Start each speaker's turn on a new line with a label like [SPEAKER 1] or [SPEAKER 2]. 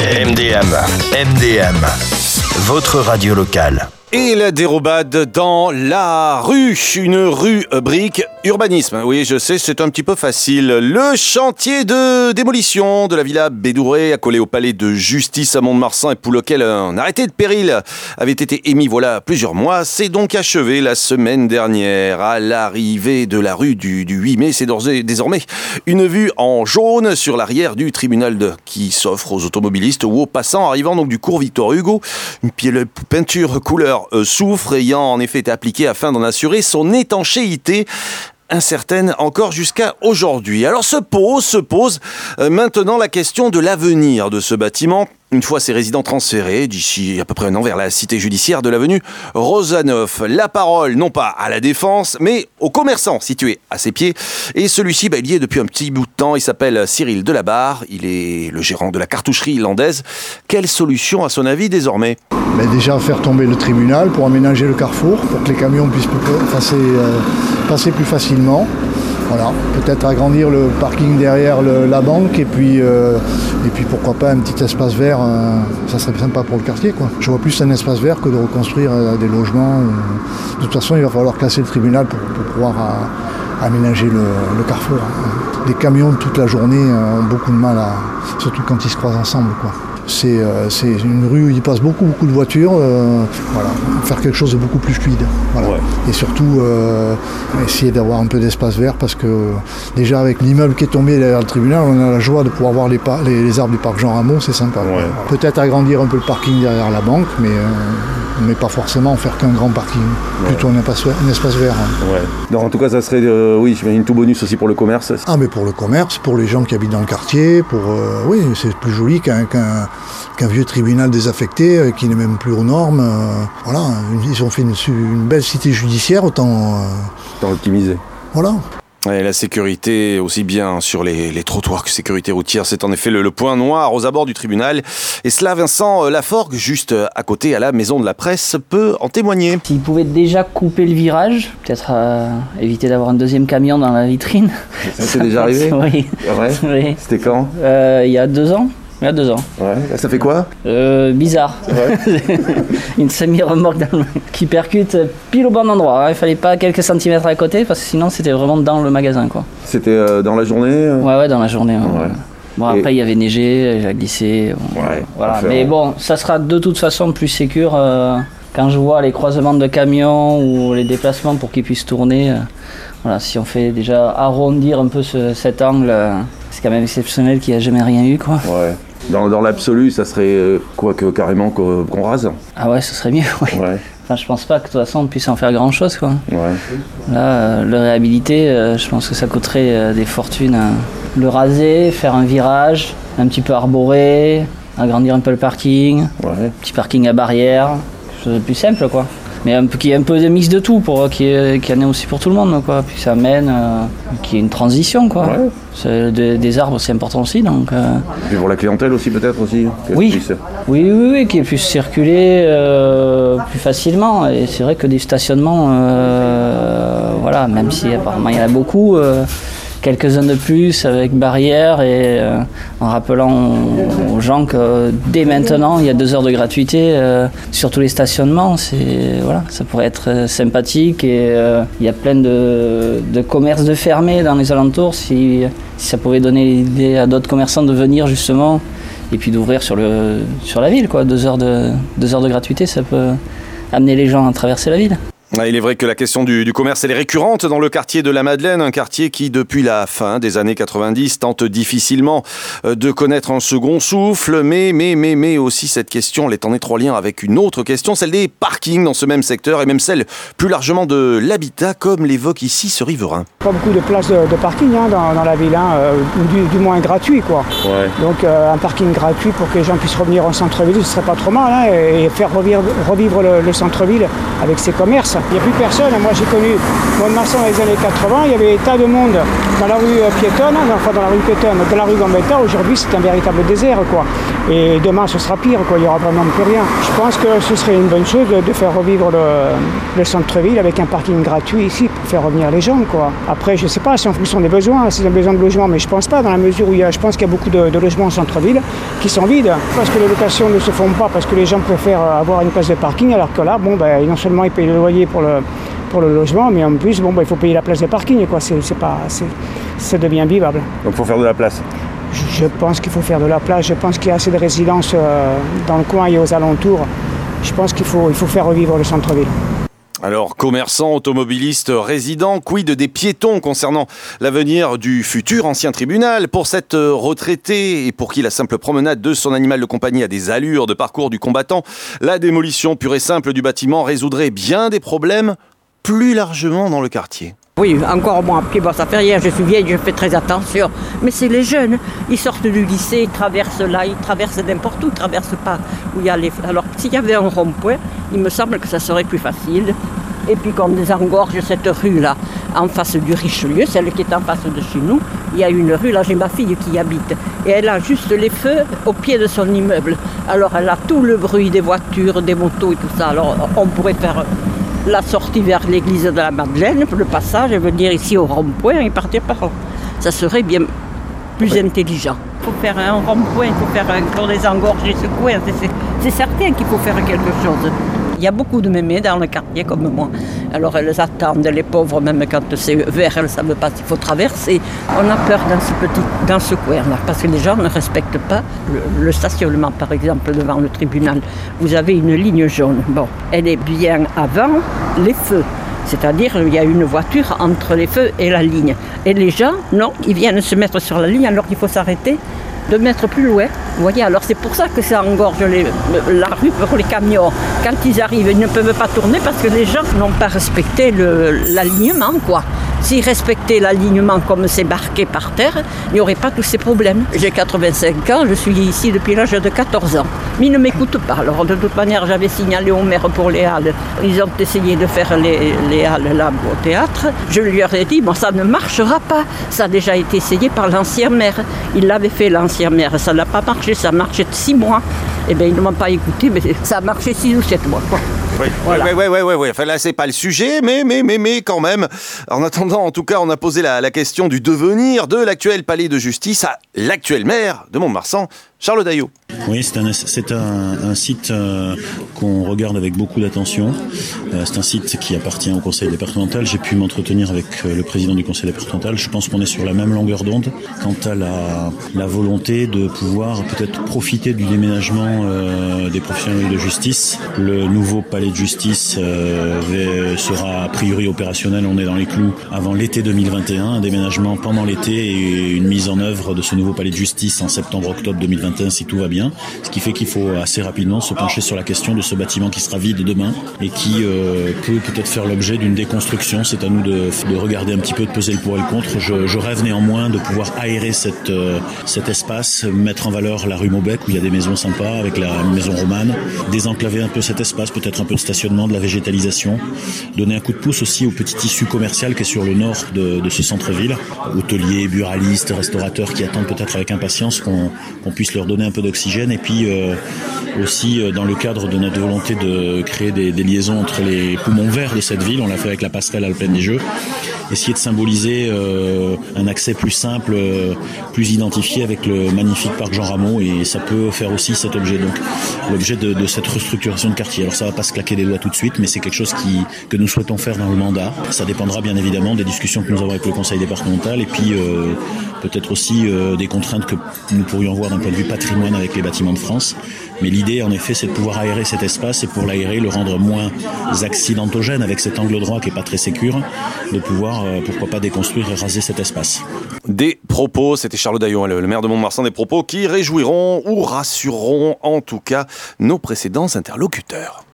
[SPEAKER 1] MDM, votre radio locale.
[SPEAKER 2] Et la dérobade dans la rue, une rue brique, urbanisme. Oui, je sais, c'est un petit peu facile. Le chantier de démolition de la villa Bédouré, accolée au palais de justice à Mont-de-Marsan et pour lequel un arrêté de péril avait été émis voilà plusieurs mois, s'est donc achevé la semaine dernière. À l'arrivée de la rue du 8 mai, c'est désormais une vue en jaune sur l'arrière du tribunal qui s'offre aux automobilistes ou aux passants arrivant donc du cours Victor Hugo. Une peinture couleur soufre ayant en effet été appliquée afin d'en assurer son étanchéité, incertaine encore jusqu'à aujourd'hui. Alors se pose maintenant la question de l'avenir de ce bâtiment. Une fois ses résidents transférés d'ici à peu près un an vers la cité judiciaire de l'avenue Rosanov. La parole non pas à la Défense, mais au commerçant situé à ses pieds. Et celui-ci, il y est depuis un petit bout de temps. Il s'appelle Cyril Delabarre. Il est le gérant de la cartoucherie landaise. Quelle solution à son avis désormais ?
[SPEAKER 3] Déjà faire tomber le tribunal pour aménager le carrefour, pour que les camions puissent passer plus facilement. Voilà, peut-être agrandir le parking derrière la banque et puis pourquoi pas un petit espace vert, ça serait sympa pour le quartier, quoi. Je vois plus un espace vert que de reconstruire des logements. De toute façon, il va falloir casser le tribunal pour pouvoir aménager le carrefour. Les camions toute la journée ont beaucoup de mal, surtout quand ils se croisent ensemble, quoi. C'est une rue où il passe beaucoup de voitures, voilà, faire quelque chose de beaucoup plus fluide. Voilà. Ouais. Et surtout essayer d'avoir un peu d'espace vert parce que déjà avec l'immeuble qui est tombé derrière le tribunal, on a la joie de pouvoir voir les arbres du parc Jean Rameau, c'est sympa. Ouais. Peut-être agrandir un peu le parking derrière la banque, mais pas forcément en faire qu'un grand parking, plutôt un espace vert. Hein. Ouais.
[SPEAKER 2] Donc en tout cas ça serait, j'imagine tout bonus aussi pour le commerce.
[SPEAKER 3] Ah mais pour le commerce, pour les gens qui habitent dans le quartier, oui c'est plus joli qu'un vieux tribunal désaffecté qui n'est même plus aux normes. Voilà, ils ont fait une belle cité judiciaire, autant
[SPEAKER 2] optimiser.
[SPEAKER 3] Voilà.
[SPEAKER 2] Et la sécurité, aussi bien sur les trottoirs que sécurité routière, c'est en effet le point noir aux abords du tribunal. Et cela, Vincent Laforgue, juste à côté à la Maison de la Presse, peut en témoigner.
[SPEAKER 4] S'ils pouvaient déjà couper le virage, peut-être éviter d'avoir un deuxième camion dans la vitrine.
[SPEAKER 2] Ça c'est déjà arrivé ?
[SPEAKER 4] Oui.
[SPEAKER 2] Ouais.
[SPEAKER 4] Oui.
[SPEAKER 2] C'était quand ?
[SPEAKER 4] Il y a 2 ans. Il y a 2 ans.
[SPEAKER 2] Ouais. Ça fait quoi ?
[SPEAKER 4] Bizarre. Ouais. Une semi-remorque qui percute pile au bon endroit. Il fallait pas quelques centimètres à côté parce que sinon c'était vraiment dans le magasin, quoi.
[SPEAKER 2] C'était dans la journée ?
[SPEAKER 4] Ouais, dans la journée. Ouais. Bon, après il y avait neigé, j'ai glissé. Voilà. Mais bon, ça sera de toute façon plus sécure quand je vois les croisements de camions ou les déplacements pour qu'ils puissent tourner. Voilà, si on fait déjà arrondir un peu cet angle, c'est quand même exceptionnel qu'il n'y a jamais rien eu, quoi. Ouais.
[SPEAKER 2] Dans l'absolu, ça serait carrément qu'on rase.
[SPEAKER 4] Ah ouais, ce serait mieux, ouais. Enfin, je pense pas que de toute façon on puisse en faire grand chose, quoi. Ouais. Là, le réhabiliter, je pense que ça coûterait des fortunes. Le raser, faire un virage, un petit peu arboré, agrandir un peu le parking, petit parking à barrière, quelque chose de plus simple, quoi. Mais qu'il y ait un peu de mix de tout pour qu'il y en ait aussi pour tout le monde, quoi. Puis ça amène qu'il y ait une transition, quoi. Ouais. Des arbres, c'est important aussi, donc.
[SPEAKER 2] Et puis pour la clientèle aussi, peut-être aussi.
[SPEAKER 4] Oui, qui puisse circuler plus facilement. Et c'est vrai que des stationnements, même si apparemment il y en a beaucoup. Quelques-uns de plus avec barrière et en rappelant aux gens que dès maintenant il y a 2 heures de gratuité sur tous les stationnements, ça pourrait être sympathique et il y a plein de commerces de fermés dans les alentours si ça pouvait donner l'idée à d'autres commerçants de venir justement et puis d'ouvrir sur la ville, quoi. 2 heures de gratuité, ça peut amener les gens à traverser la ville.
[SPEAKER 2] Il est vrai que la question du commerce elle est récurrente dans le quartier de la Madeleine, un quartier qui depuis la fin des années 90 tente difficilement de connaître un second souffle, mais aussi cette question elle est en étroit lien avec une autre question, celle des parkings dans ce même secteur et même celle plus largement de l'habitat comme l'évoque ici ce riverain.
[SPEAKER 5] Pas beaucoup de places de parking dans la ville, ou du moins gratuit, quoi. Ouais. Donc un parking gratuit pour que les gens puissent revenir au centre-ville, ce serait pas trop mal, et faire revivre le centre-ville avec ses commerces. Il n'y a plus personne. Moi, j'ai connu Mont-de-Marsan dans les années 80. Il y avait des tas de monde dans la rue piétonne, dans la rue Gambetta. Aujourd'hui, c'est un véritable désert, quoi. Et demain, ce sera pire, quoi. Il n'y aura vraiment plus rien. Je pense que ce serait une bonne chose de faire revivre le centre-ville avec un parking gratuit ici pour faire revenir les gens, quoi. Après, je ne sais pas, c'est en fonction des besoins, s'ils ont besoin de logement, mais je ne pense pas, dans la mesure où je pense qu'il y a beaucoup de logements au centre-ville qui sont vides. Parce que les locations ne se font pas, parce que les gens préfèrent avoir une place de parking, alors que là, non seulement ils payent le loyer pour le logement, mais en plus, il faut payer la place de parking, quoi. Ça devient vivable.
[SPEAKER 2] Donc il faut faire de la place.
[SPEAKER 5] Je pense qu'il faut faire de la place. Je pense qu'il y a assez de résidences dans le coin et aux alentours. Je pense qu'il faut faire revivre le centre-ville.
[SPEAKER 2] Alors, commerçants, automobilistes, résidents, quid des piétons concernant l'avenir du futur ancien tribunal? Pour cette retraitée et pour qui la simple promenade de son animal de compagnie a des allures de parcours du combattant, la démolition pure et simple du bâtiment résoudrait bien des problèmes plus largement dans le quartier.
[SPEAKER 6] Oui, encore moi, puis bon, ça fait rien, je suis vieille, je fais très attention. Mais c'est les jeunes, ils sortent du lycée, ils traversent n'importe où, ils traversent pas où il y a les... Alors, s'il y avait un rond-point, il me semble que ça serait plus facile. Et puis, qu'on désengorge cette rue-là, en face du Richelieu, celle qui est en face de chez nous, il y a une rue, là j'ai ma fille qui y habite, et elle a juste les feux au pied de son immeuble. Alors, elle a tout le bruit des voitures, des motos et tout ça. Alors, on pourrait faire la sortie vers l'église de la Madeleine, le passage, et venir ici au rond-point et partir par là. Ça serait bien plus intelligent. Il faut faire un rond-point, il faut faire pour désengorger ce coin. C'est certain qu'il faut faire quelque chose. Il y a beaucoup de mémés dans le quartier comme moi. Alors elles attendent, les pauvres, même quand c'est vert, elles ne savent pas s'il faut traverser. On a peur dans ce coin-là, parce que les gens ne respectent pas le stationnement, par exemple, devant le tribunal. Vous avez une ligne jaune. Bon, elle est bien avant les feux. C'est-à-dire qu'il y a une voiture entre les feux et la ligne. Et les gens, non, ils viennent se mettre sur la ligne alors qu'il faut s'arrêter 2 mètres plus loin. Vous voyez, alors c'est pour ça que ça engorge la rue pour les camions. Quand ils arrivent, ils ne peuvent pas tourner parce que les gens n'ont pas respecté l'alignement, quoi. S'ils respectaient l'alignement comme c'est marqué par terre, il n'y aurait pas tous ces problèmes. J'ai 85 ans, je suis ici depuis l'âge de 14 ans. Mais ils ne m'écoutent pas. Alors de toute manière, j'avais signalé au maire pour les halles. Ils ont essayé de faire les halles là au théâtre. Je leur ai dit, bon, ça ne marchera pas. Ça a déjà été essayé par l'ancien maire. Il l'avait fait, l'ancien maire. Ça n'a pas marché, ça marchait 6 mois. Eh bien, ils ne m'ont pas écouté, mais ça a marché 6 ou 7 mois, quoi.
[SPEAKER 2] Oui, voilà. Oui. Enfin, là, c'est pas le sujet, mais quand même. En attendant, en tout cas, on a posé la question du devenir de l'actuel palais de justice à l'actuel maire de Mont-de-Marsan, Charles Daillot.
[SPEAKER 7] Oui, c'est un site qu'on regarde avec beaucoup d'attention. C'est un site qui appartient au conseil départemental. J'ai pu m'entretenir avec le président du conseil départemental. Je pense qu'on est sur la même longueur d'onde quant à la volonté de pouvoir peut-être profiter du déménagement des professionnels de justice. Le nouveau palais de justice sera a priori opérationnel, on est dans les clous, avant l'été 2021. Un déménagement pendant l'été et une mise en œuvre de ce nouveau palais de justice en septembre-octobre 2021 si tout va bien. Ce qui fait qu'il faut assez rapidement se pencher sur la question de ce bâtiment qui sera vide demain et qui peut peut-être faire l'objet d'une déconstruction. C'est à nous de regarder un petit peu, de peser le pour et le contre. Je rêve néanmoins de pouvoir aérer cet espace, mettre en valeur la rue Maubec où il y a des maisons sympas avec la maison romane, désenclaver un peu cet espace, peut-être un peu de stationnement, de la végétalisation, donner un coup de pouce aussi au petit tissu commercial qui est sur le nord de ce centre-ville, hôteliers, buralistes, restaurateurs qui attendent peut-être avec impatience qu'on puisse leur donner un peu d'oxygène. Et puis aussi dans le cadre de notre volonté de créer des liaisons entre les poumons verts de cette ville, on l'a fait avec la passerelle à la Plaine des Jeux, essayer de symboliser un accès plus simple, plus identifié avec le magnifique parc Jean Rameau, et ça peut faire aussi cet objet, donc l'objet de cette restructuration de quartier. Alors ça va pas se claquer des doigts tout de suite, mais c'est quelque chose que nous souhaitons faire dans le mandat. Ça dépendra bien évidemment des discussions que nous avons avec le conseil départemental et puis peut-être aussi des contraintes que nous pourrions voir d'un point de vue patrimoine avec les bâtiments de France. Mais l'idée, en effet, c'est de pouvoir aérer cet espace et pour l'aérer, le rendre moins accidentogène avec cet angle droit qui est pas très sécure, de pouvoir, pourquoi pas, déconstruire et raser cet espace.
[SPEAKER 2] Des propos, c'était Charles Daillot, le maire de Mont-de-Marsan, des propos qui réjouiront ou rassureront en tout cas nos précédents interlocuteurs.